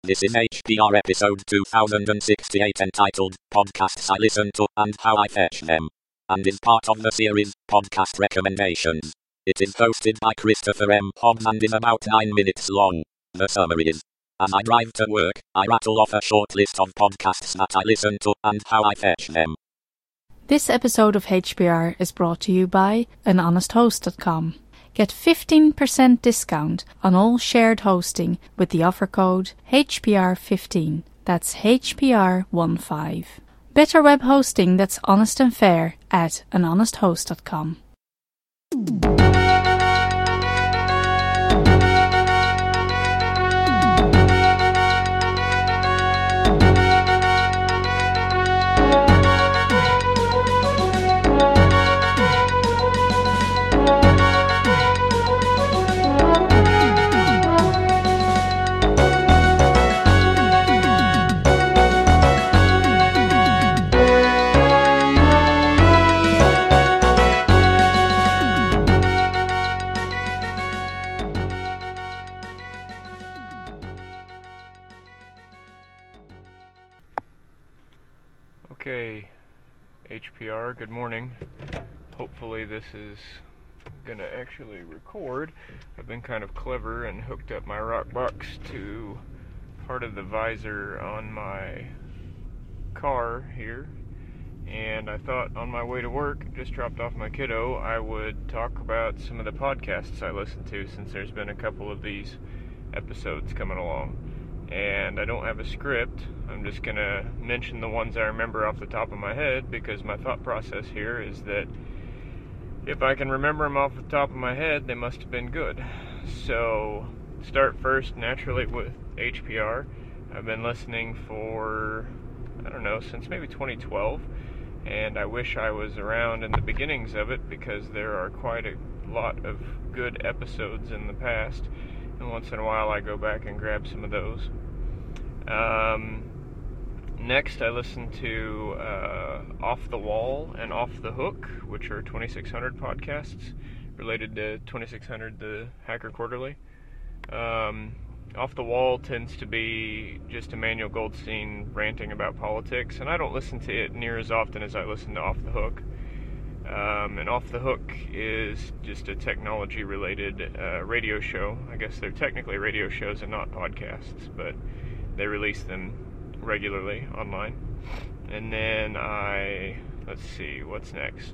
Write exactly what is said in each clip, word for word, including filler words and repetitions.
This is H P R episode two thousand sixty-eight entitled Podcasts I Listen to and How I Fetch Them, and is part of the series Podcast Recommendations. It is hosted by Christopher M. Hobbs and is about nine minutes long. The summary is: as I drive to work, I rattle off a short list of podcasts that I listen to and how I fetch them. This episode of H P R is brought to you by an honest host dot com. Get fifteen percent discount on all shared hosting with the offer code H P R fifteen. That's H P R fifteen. Better web hosting that's honest and fair at an honest host dot com. Okay, H P R, good morning. Hopefully this is gonna actually record. I've been kind of clever and hooked up my Rockbox to part of the visor on my car here, and I thought on my way to work, just dropped off my kiddo, I would talk about some of the podcasts I listen to, since there's been a couple of these episodes coming along. And I don't have a script. I'm just going to mention the ones I remember off the top of my head, because my thought process here is that if I can remember them off the top of my head, they must have been good. So, start first naturally with H P R. I've been listening for, I don't know, since maybe twenty twelve, and I wish I was around in the beginnings of it, because there are quite a lot of good episodes in the past. And once in a while I go back and grab some of those. Um, next I listen to uh, Off the Wall and Off the Hook, which are twenty-six hundred podcasts related to twenty-six hundred, the Hacker Quarterly. Um, Off the Wall tends to be just Emmanuel Goldstein ranting about politics, and I don't listen to it near as often as I listen to Off the Hook. Um, and Off the Hook is just a technology-related uh, radio show. I guess they're technically radio shows and not podcasts, but they release them regularly online. And then I, let's see, what's next?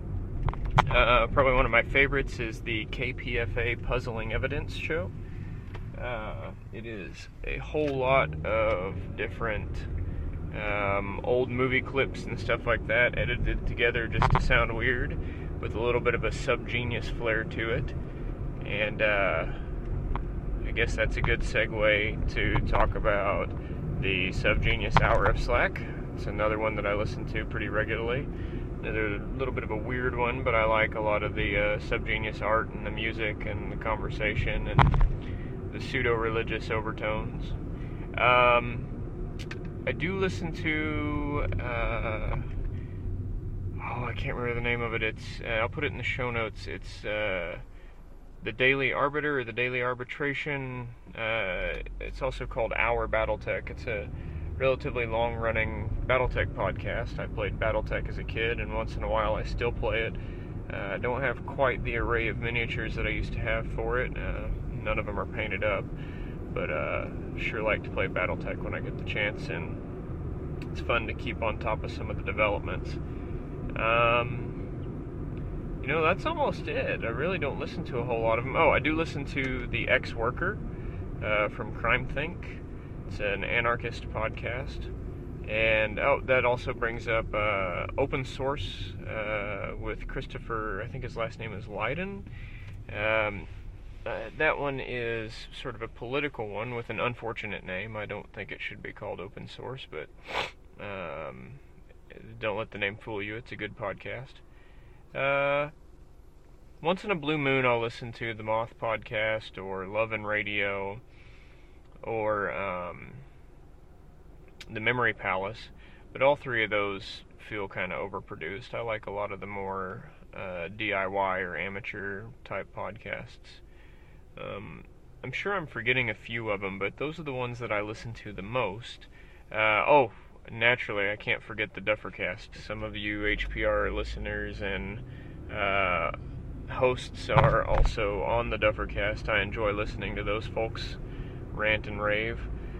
Uh, probably one of my favorites is the K P F A Puzzling Evidence show. Uh, it is a whole lot of different Um, old movie clips and stuff like that, edited together just to sound weird, with a little bit of a subgenius flair to it. And uh, I guess that's a good segue to talk about the Subgenius Hour of Slack. It's another one that I listen to pretty regularly. Another little bit of a weird one, but I like a lot of the uh, Subgenius art and the music and the conversation and the pseudo-religious overtones. Um... I do listen to, uh, oh, I can't remember the name of it. It's, uh, I'll put it in the show notes. It's, uh, The Daily Arbiter, or The Daily Arbitration. Uh, it's also called Our Battletech. It's a relatively long-running Battletech podcast. I played Battletech as a kid, and once in a while I still play it. Uh, I don't have quite the array of miniatures that I used to have for it. Uh, none of them are painted up. But uh, sure like to play Battletech when I get the chance, and it's fun to keep on top of some of the developments. Um, you know, that's almost it. I really don't listen to a whole lot of them. Oh, I do listen to The Ex-Worker uh, from CrimeThink. It's an anarchist podcast. And oh, that also brings up uh, Open Source uh, with Christopher, I think his last name is Lydon. Um, Uh, that one is sort of a political one with an unfortunate name. I don't think it should be called Open Source, but um, don't let the name fool you. It's a good podcast. Uh, once in a blue moon, I'll listen to the Moth Podcast or Love and Radio or um, the Memory Palace, but all three of those feel kind of overproduced. I like a lot of the more uh, D I Y or amateur type podcasts. Um, I'm sure I'm forgetting a few of them, but those are the ones that I listen to the most. Uh, oh, naturally, I can't forget the Duffercast. Some of you H P R listeners and uh, hosts are also on the Duffercast. I enjoy listening to those folks rant and rave.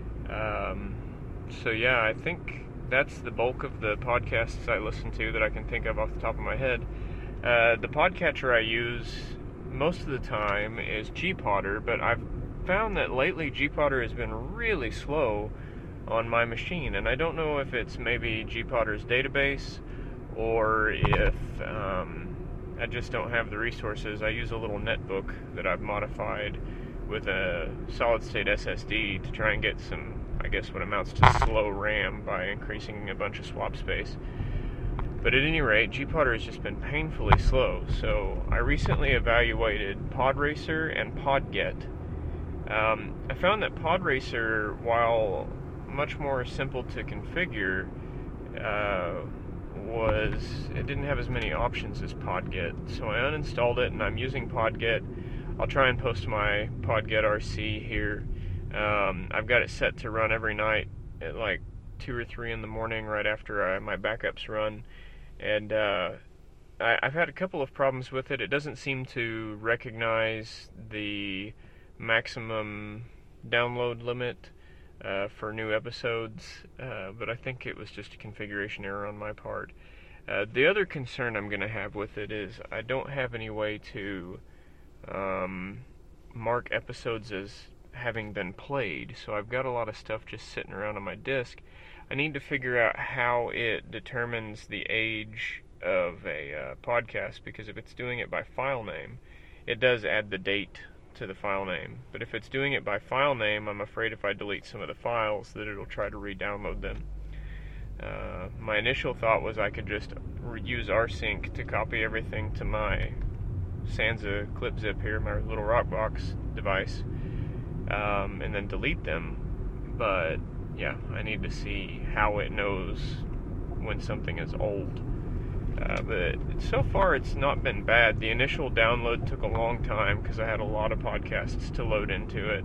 Um, so yeah, I think that's the bulk of the podcasts I listen to that I can think of off the top of my head. Uh, the podcatcher I use most of the time is G-Podder, but I've found that lately G-Podder has been really slow on my machine, and I don't know if it's maybe G-Podder's database or if um, I just don't have the resources. I use a little netbook that I've modified with a solid-state S S D to try and get some, I guess what amounts to slow RAM by increasing a bunch of swap space. But at any rate, G-Podder has just been painfully slow, so I recently evaluated PodRacer and PodGet. Um, I found that PodRacer, while much more simple to configure, uh, was, it didn't have as many options as PodGet, so I uninstalled it and I'm using PodGet. I'll try and post my PodGet R C here. Um, I've got it set to run every night at like two or three in the morning right after I, my backups run. And uh, I, I've had a couple of problems with it. It doesn't seem to recognize the maximum download limit uh, for new episodes, uh, but I think it was just a configuration error on my part. Uh, the other concern I'm going to have with it is I don't have any way to um, mark episodes as having been played, so I've got a lot of stuff just sitting around on my disk. I need to figure out how it determines the age of a uh, podcast, because if it's doing it by file name, it does add the date to the file name. But if it's doing it by file name, I'm afraid if I delete some of the files that it'll try to re-download them. Uh, my initial thought was I could just re- use rsync to copy everything to my Sansa clip zip here, my little Rockbox device, um, and then delete them. But yeah, I need to see how it knows when something is old. Uh, but so far it's not been bad. The initial download took a long time because I had a lot of podcasts to load into it.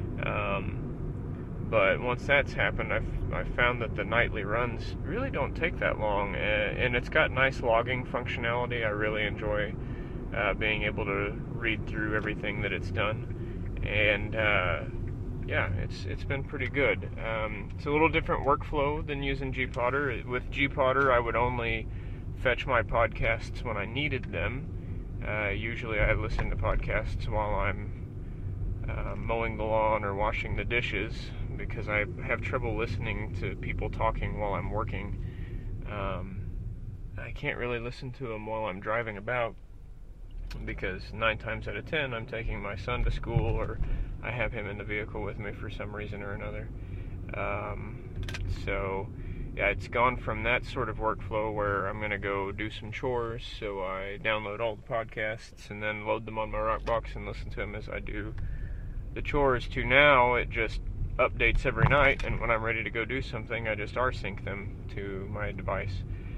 Um, but once that's happened, I've, I've found that the nightly runs really don't take that long. Uh, and it's got nice logging functionality. I really enjoy uh, being able to read through everything that it's done. And uh, yeah, it's it's been pretty good. Um, it's a little different workflow than using G-Podder. With G-Podder, I would only fetch my podcasts when I needed them. Uh, usually I listen to podcasts while I'm uh, mowing the lawn or washing the dishes, because I have trouble listening to people talking while I'm working. Um, I can't really listen to them while I'm driving about, because nine times out of ten I'm taking my son to school, or I have him in the vehicle with me for some reason or another. Um, so yeah, it's gone from that sort of workflow where I'm going to go do some chores, so I download all the podcasts and then load them on my Rockbox and listen to them as I do the chores, to now it just updates every night, and when I'm ready to go do something, I just rsync them to my device.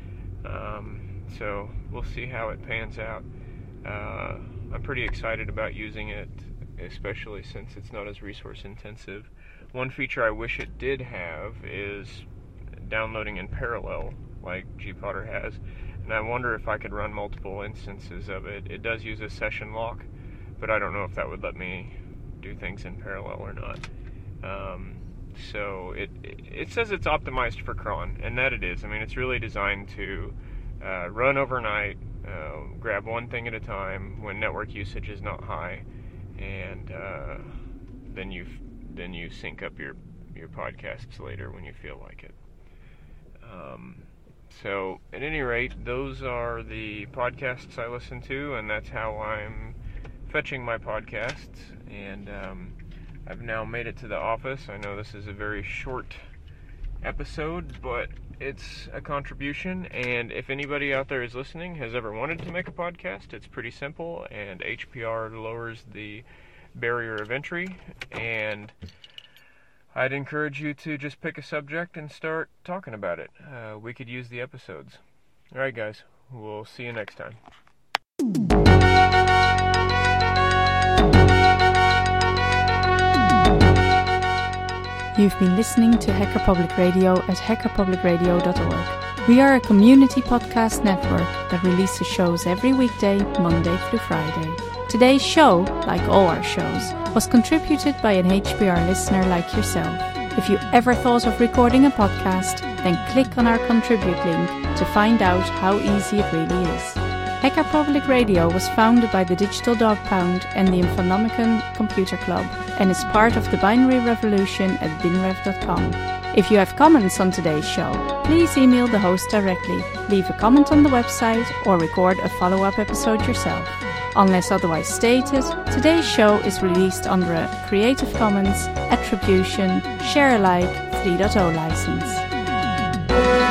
Um, so we'll see how it pans out. Uh, I'm pretty excited about using it, especially since it's not as resource intensive. One feature I wish it did have is downloading in parallel, like G-Podder has, and I wonder if I could run multiple instances of it. It does use a session lock, but I don't know if that would let me do things in parallel or not. Um, so it, it it says it's optimized for cron, and that it is. I mean, it's really designed to uh, run overnight, uh, grab one thing at a time when network usage is not high, and uh, then you then you sync up your your podcasts later when you feel like it. Um, so at any rate, those are the podcasts I listen to, and that's how I'm fetching my podcasts. And um, I've now made it to the office. I know this is a very short episode, but it's a contribution, and if anybody out there is listening has ever wanted to make a podcast, it's pretty simple, and H P R lowers the barrier of entry, and I'd encourage you to just pick a subject and start talking about it. Uh, we could use the episodes. Alright guys, we'll see you next time. You've been listening to Hacker Public Radio at hacker public radio dot org. We are a community podcast network that releases shows every weekday, Monday through Friday. Today's show, like all our shows, was contributed by an H P R listener like yourself. If you ever thought of recording a podcast, then click on our contribute link to find out how easy it really is. Hacker Public Radio was founded by the Digital Dog Pound and the Infonomicon Computer Club and is part of the binary revolution at binrev dot com. If you have comments on today's show, please email the host directly, leave a comment on the website, or record a follow-up episode yourself. Unless otherwise stated, today's show is released under a Creative Commons Attribution Share Alike three point oh license.